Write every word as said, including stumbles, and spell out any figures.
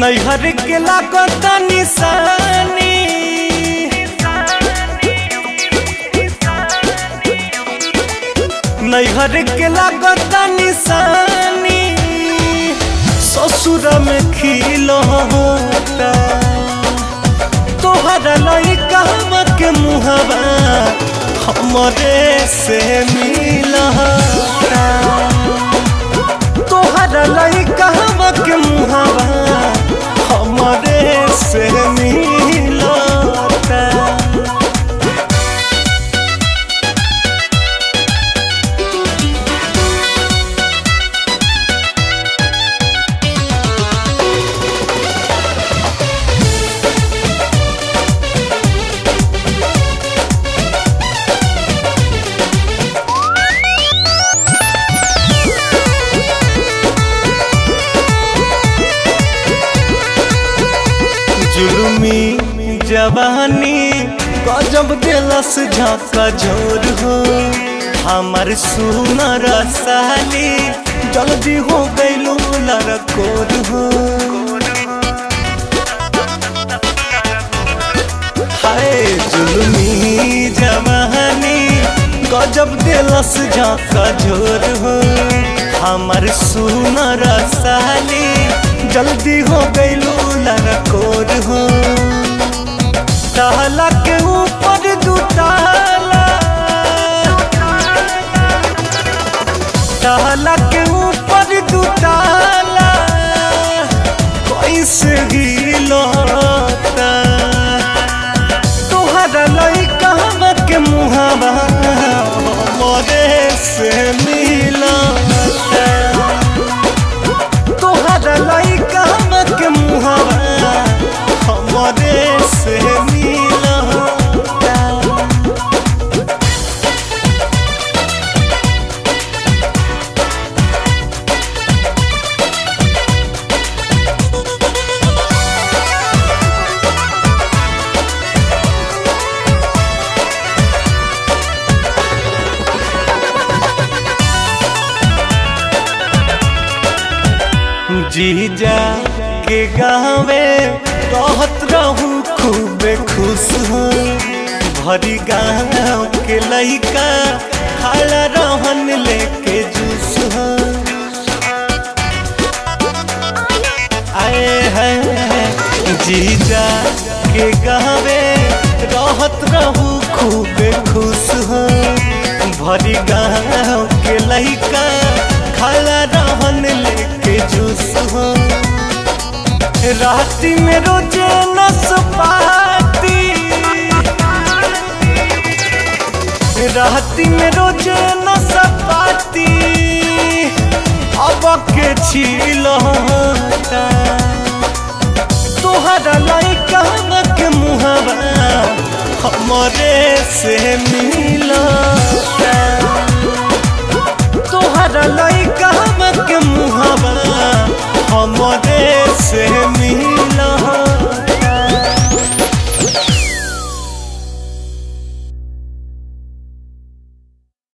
नैहर के लागत निशानी नैहर के लागत निशानी ससुर में खिलौता तोहरा लइका के मुहबा हमरे से मिलता तोहरा लइका के मुहबा हमरे से मिलता। जुलमी जवानी गजब दिलस झाका झोर हो हमार सुनर साली जल्दी हो गइलू लड़कोर हो हाय जुलमी जवानी गजब दिलस झाका झोर हो हमार सुनर साली जल्दी हो गइलू लड़कोर हो ताला के ऊपर दू ताला ताला के ऊपर दू ताला कैसे हिलता तोहरा लइका के मुहावा मोरे से मिलता तोहरा लइका के मुहावा हमरे से मिलता। जीजा के गाँवे रहत रहू खूब खुश हो भरी गाँव के लइका खाला रहन लेके जूस हो आए हैं जीजा के गाँवे रहत रहू खूब खुश हो भरी गाँव के लइका खाला रहन लेके जूस हो राती में रोजे नसपाती राती में रोजे नसपाती अब के छिलता तोहरा लइका के मुहबा हमरे से मिलता तोहरा लइका के मुहबा हमरे से मिल